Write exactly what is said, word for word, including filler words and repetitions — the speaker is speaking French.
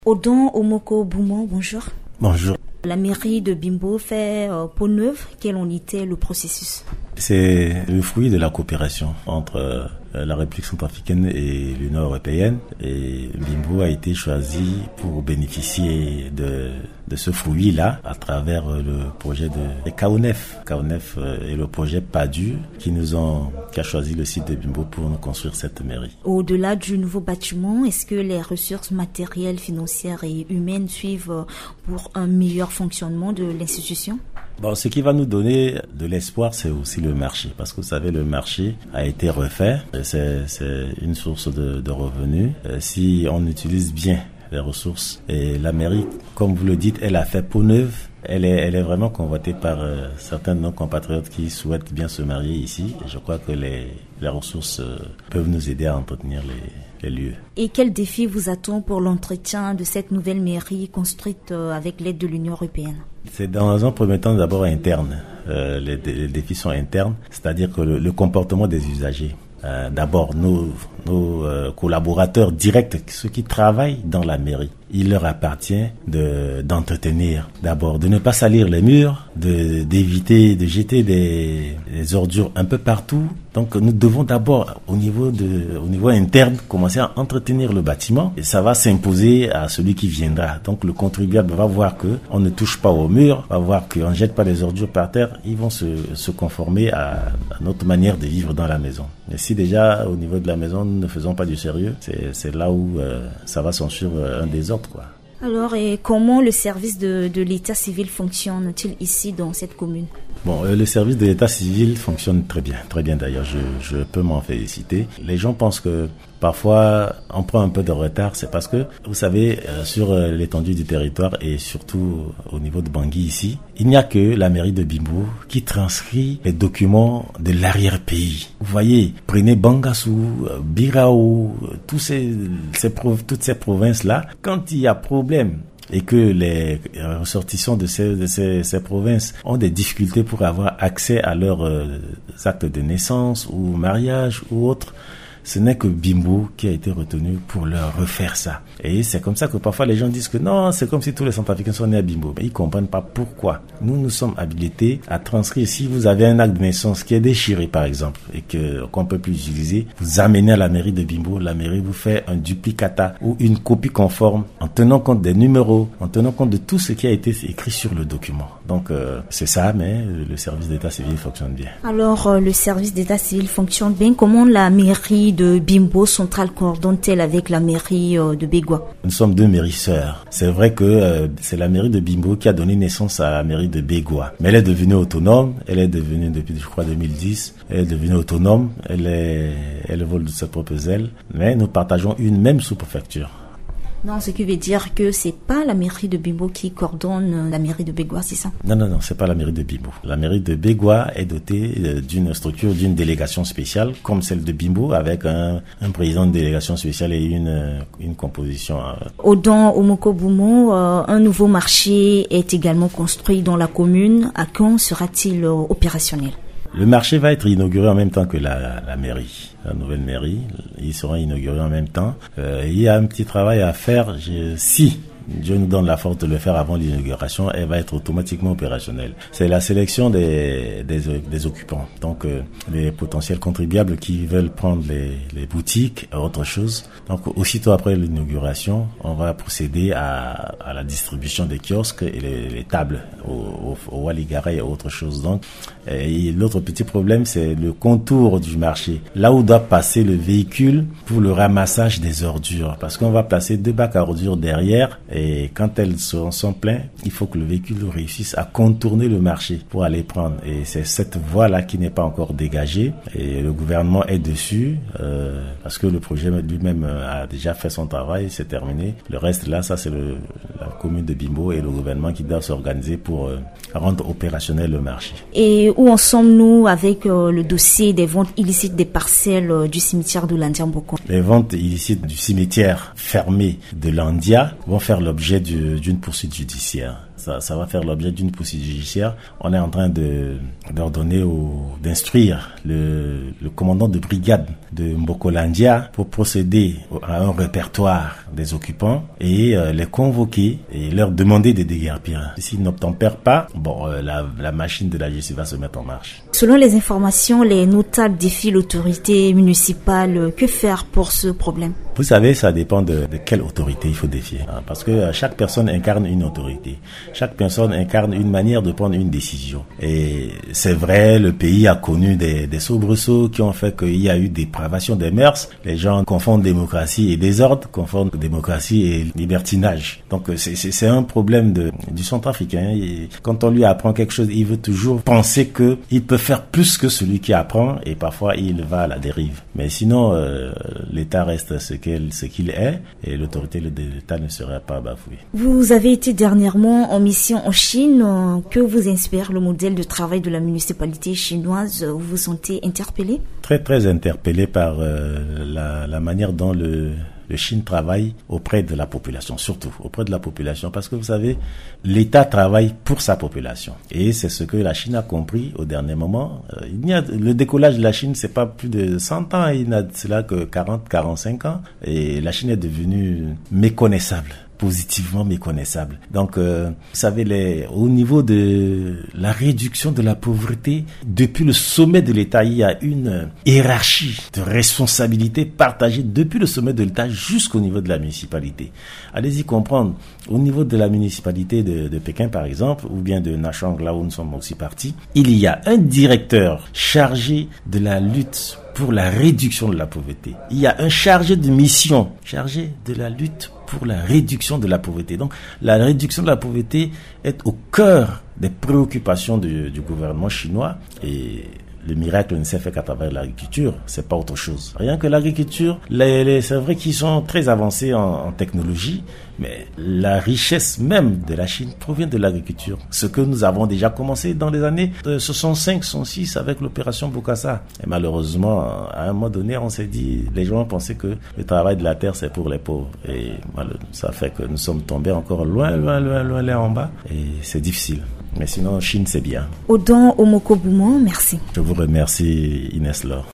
Odon Omoko Boumon, bonjour. Bonjour. La mairie de Bimbo fait euh, peau neuve. Quel en était le processus? C'est le fruit de la coopération entre euh, la République centrafricaine et l'Union européenne. Et Bimbo a été choisi pour bénéficier de, de ce fruit-là à travers le projet de Kaonef. Kaonef et le projet PADU qui nous ont, qui a choisi le site de Bimbo pour nous construire cette mairie. Au-delà du nouveau bâtiment, est-ce que les ressources matérielles, financières et humaines suivent pour un meilleur fonctionnement de l'institution? Bon, ce qui va nous donner de l'espoir, c'est aussi le marché. Parce que vous savez, le marché a été refait. C'est, c'est une source de, de revenus. Euh, si on utilise bien les ressources. Et la mairie, comme vous le dites, elle a fait peau neuve. Elle est, elle est vraiment convoitée par euh, certains de nos compatriotes qui souhaitent bien se marier ici. Et je crois que les, les ressources euh, peuvent nous aider à entretenir les, les lieux. Et quel défi vous attend pour l'entretien de cette nouvelle mairie construite euh, avec l'aide de l'Union européenne? C'est dans un premier temps d'abord interne. Euh, les, les défis sont internes, c'est-à-dire que le, le comportement des usagers. Euh, d'abord, nos, nos euh, collaborateurs directs, ceux qui travaillent dans la mairie, il leur appartient de, d'entretenir, d'abord, de ne pas salir les murs, de, d'éviter de jeter des, des ordures un peu partout. Donc, nous devons d'abord, au niveau de, au niveau interne, commencer à entretenir le bâtiment et ça va s'imposer à celui qui viendra. Donc, le contribuable va voir que on ne touche pas au mur, va voir qu'on ne jette pas les ordures par terre. Ils vont se, se conformer à, à notre manière de vivre dans la maison. Mais si déjà, au niveau de la maison, nous ne faisons pas du sérieux, c'est, c'est là où euh, ça va s'en suivre un désordre, quoi. Alors, et comment le service de, de l'état civil fonctionne-t-il ici dans cette commune? Bon, euh, le service de l'état civil fonctionne très bien, très bien d'ailleurs, je, je peux m'en féliciter. Les gens pensent que parfois on prend un peu de retard, c'est parce que, vous savez, euh, sur euh, l'étendue du territoire et surtout au niveau de Bangui ici, il n'y a que la mairie de Bimbo qui transcrit les documents de l'arrière-pays. Vous voyez, prenez Bangassou, euh, Birao, euh, tous ces, ces prov- toutes ces provinces-là, quand il y a problème, et que les ressortissants de ces, de ces, ces provinces ont des difficultés pour avoir accès à leurs euh, actes de naissance ou mariage ou autre, ce n'est que Bimbo qui a été retenu pour leur refaire ça. Et c'est comme ça que parfois les gens disent que non, c'est comme si tous les Centrafricains sont nés à Bimbo. Mais ils comprennent pas pourquoi. Nous, nous sommes habilités à transcrire. Si vous avez un acte de naissance qui est déchiré, par exemple, et que, qu'on peut plus utiliser, vous amenez à la mairie de Bimbo. La mairie vous fait un duplicata ou une copie conforme en tenant compte des numéros, en tenant compte de tout ce qui a été écrit sur le document. Donc, euh, c'est ça, mais le service d'état civil fonctionne bien. Alors, euh, le service d'état civil fonctionne bien. Comment la mairie de Bimbo centrale coordonne-t-elle avec la mairie euh, de Begwa? Nous sommes deux mairies sœurs. C'est vrai que euh, c'est la mairie de Bimbo qui a donné naissance à la mairie de Begwa. Mais elle est devenue autonome. Elle est devenue depuis, je crois, deux mille dix. Elle est devenue autonome. Elle est, elle vole de ses propres ailes. Mais nous partageons une même sous-préfecture. Non, ce qui veut dire que c'est pas la mairie de Bimbo qui coordonne la mairie de Begwa, c'est ça? Non, non, non, c'est pas la mairie de Bimbo. La mairie de Begwa est dotée d'une structure, d'une délégation spéciale, comme celle de Bimbo, avec un, un président de délégation spéciale et une, une composition. Odon Omoko Boumon, euh, un nouveau marché est également construit dans la commune. À quand sera-t-il euh, opérationnel? Le marché va être inauguré en même temps que la, la mairie, la nouvelle mairie. Ils seront inaugurés en même temps. Euh, il y a un petit travail à faire. Je, si Dieu nous donne la force de le faire avant l'inauguration, elle va être automatiquement opérationnelle. C'est la sélection des, des, des occupants. Donc, euh, les potentiels contribuables qui veulent prendre les, les boutiques et autre chose. Donc, aussitôt après l'inauguration, on va procéder à, à la distribution des kiosques et les, les tables au, au, au Waligara et autre chose. Donc, et l'autre petit problème, c'est le contour du marché. Là où doit passer le véhicule pour le ramassage des ordures. Parce qu'on va placer deux bacs à ordures derrière. Et quand elles sont, sont pleines, il faut que le véhicule réussisse à contourner le marché pour aller prendre. Et c'est cette voie-là qui n'est pas encore dégagée. Et le gouvernement est dessus euh, parce que le projet lui-même a déjà fait son travail, c'est terminé. Le reste là, ça c'est le, la commune de Bimbo et le gouvernement qui doivent s'organiser pour euh, rendre opérationnel le marché. Et où en sommes-nous avec euh, le dossier des ventes illicites des parcelles euh, du cimetière de Landia-Mboko? Les ventes illicites du cimetière fermé de Landia vont faire l'objet du, d'une poursuite judiciaire. ça, ça va faire l'objet d'une poursuite judiciaire. On est en train de d'ordonner au, d'instruire le, le commandant de brigade de Mbokolandia pour procéder à un répertoire des occupants et euh, les convoquer et leur demander de déguerpir. S'ils n'obtempèrent pas, bon, euh, la, la machine de la justice va se mettre en marche. Selon les informations, les notables défient l'autorité municipale. Que faire pour ce problème? Vous savez, ça dépend de, de quelle autorité il faut défier. Hein, parce que chaque personne incarne une autorité. Chaque personne incarne une manière de prendre une décision. Et c'est vrai, le pays a connu des, des soubresauts qui ont fait qu'il y a eu dépravation des mœurs. Les gens confondent démocratie et désordre, confondent démocratie et libertinage. Donc c'est, c'est, c'est un problème de, du centrafricain. Et quand on lui apprend quelque chose, il veut toujours penser que il peut faire plus que celui qui apprend et parfois il va à la dérive. Mais sinon, euh, l'État reste ce qu'elle, ce qu'il est et l'autorité de l'État ne serait pas bafouée. Vous avez été dernièrement en mission en Chine. Que vous inspire le modèle de travail de la municipalité chinoise? Vous vous sentez interpellé? Très très interpellé par euh, la, la manière dont le Le Chine travaille auprès de la population, surtout auprès de la population, parce que vous savez, l'État travaille pour sa population. Et c'est ce que la Chine a compris au dernier moment. Euh, il y a, le décollage de la Chine, c'est pas plus de cent ans, il n'a cela que quarante, quarante-cinq ans. Et la Chine est devenue méconnaissable. Positivement méconnaissable. Donc, euh, vous savez, les, au niveau de la réduction de la pauvreté, depuis le sommet de l'État, il y a une hiérarchie de responsabilités partagées depuis le sommet de l'État jusqu'au niveau de la municipalité. Allez-y comprendre, au niveau de la municipalité de, de Pékin, par exemple, ou bien de Nachang, là où nous sommes aussi partis, il y a un directeur chargé de la lutte pour la réduction de la pauvreté. Il y a un chargé de mission chargé de la lutte pour la réduction de la pauvreté. Donc, la réduction de la pauvreté est au cœur des préoccupations du, du gouvernement chinois et le miracle ne s'est fait qu'à travers l'agriculture, c'est pas autre chose. Rien que l'agriculture, les, les, c'est vrai qu'ils sont très avancés en, en technologie, mais la richesse même de la Chine provient de l'agriculture. Ce que nous avons déjà commencé dans les années soixante-cinq, soixante-six avec l'opération Bokassa. Et malheureusement, à un moment donné, on s'est dit, les gens pensaient que le travail de la terre, c'est pour les pauvres. Et ça fait que nous sommes tombés encore loin, loin, loin, loin, là en bas. Et c'est difficile. Mais sinon, Chine, c'est bien. Odon Omokobouman, merci. Je vous remercie, Inès Laure.